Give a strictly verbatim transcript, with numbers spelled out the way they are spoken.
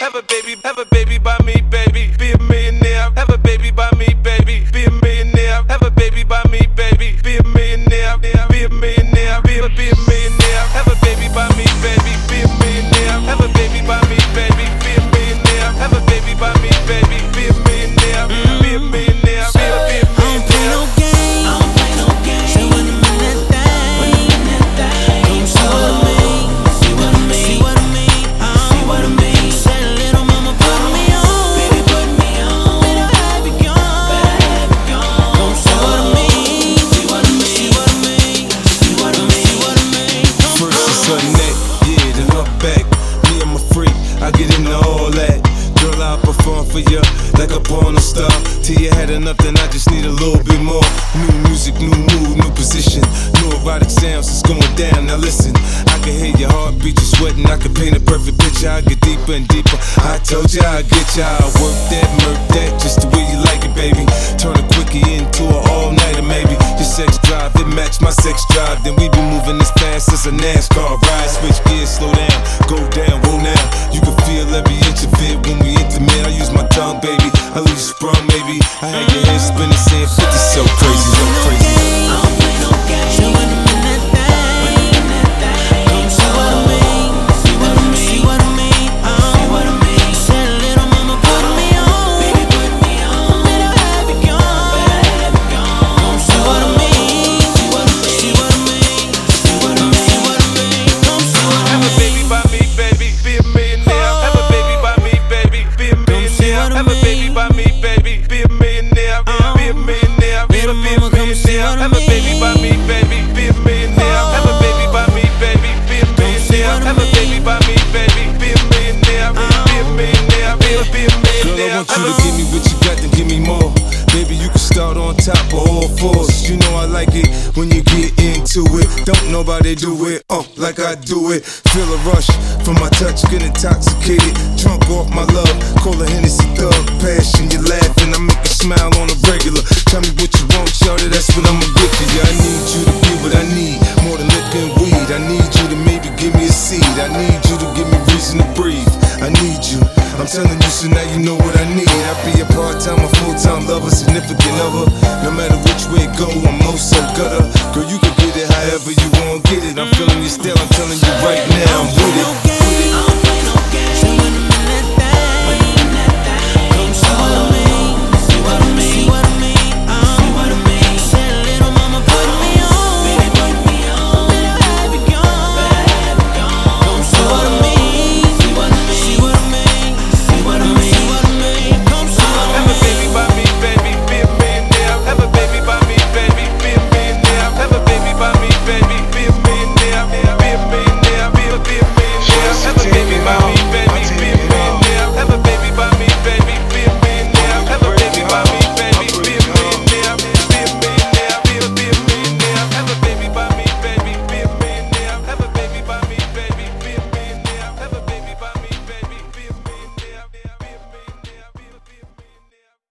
Have a baby, have a baby by me, baby. Be a millionaire. Have a baby by me, baby. Be a millionaire. Have a baby by me, baby. Be a millionaire. Be a millionaire. Be a be a millionaire. Have a baby by me, baby. Be a millionaire. Have a baby by me, baby. Be a millionaire. Have a baby by me, baby. Be a millionaire. Be a millionaire. Be a be a millionaire. I don't play no games. I don't play no games. Say when I'm in that thing. When I'm in that thing. Come see what I mean. See what I mean. See what I mean. See what I mean. Say little mama put me on. Baby put me on. Better have it gone. Better have it gone. Come see what I mean. See what I mean. See what I mean. See what I mean. See what I mean. First it's her neck, yeah, then her back. Me, I'm a freak, I get into all that. Girl, I'll perform for you like a porn star. Till you had enough, then I just need a little bit more. New music, new mood, new position. New erotic sounds, it's going down. Now listen, I can hear your heartbeat, you're sweating. I can paint a perfect picture, I get deeper and deeper. I told you I'd get you, I'll work that, murk that, just the way you like it, baby. Turn a quickie into an all-nighter, maybe. Your sex drive, it match my sex drive. Then we be moving as fast as a NASCAR ride. Switch gears, slow down, go down, whoa now. You can feel every inch of it when we intimate. I use my tongue, baby. I leave you sprung, maybe. I had your head spinning, saying fifty, so crazy, so crazy. I don't play no games. Say when I'm in that thing. When I'm in that thing. Come see what I mean. See what I mean. See what I mean. See what I mean. Say little mama put me on. Baby put me on. Better have it gone. Better have it gone. Come see what I mean. See what I mean. See what I mean. See what I mean. See what I mean. Come see what I mean. Have a baby by me, baby. Be a millionaire. Have a baby by me, baby. Be a millionaire. Have a baby by me, baby. Be a millionaire. Be a millionaire. Be a be a millionaire. Have a baby by me, baby. Be a millionaire. Have a baby by me, baby. Be a millionaire. Have a baby by me, baby. Be a millionaire. Be a millionaire. Be a be a millionaire. Girl, I want you to give me what you got, then give me more. Baby, you can start on top of all fours. You know I like it when you get into it. Don't nobody do it, oh, like I do it. Feel a rush from my touch, get intoxicated. Drunk off my love, call a Hennessy thug. Passion, you laughing, I make you smile on a regular. Tell me what you want, shawty, that's what I'ma give to you. I need you to be what I need, more than liquor and weed. I need you to maybe give me a seed. I need you to give me reason to breathe. I need you, I'm telling you, so now you know what I need. I be a part-time or full-time lover, significant other. No matter which way it go, I'm most so gutter. Girl, you can get it however you want, get it. I'm feeling your style, I'm telling you right now, I'm with it.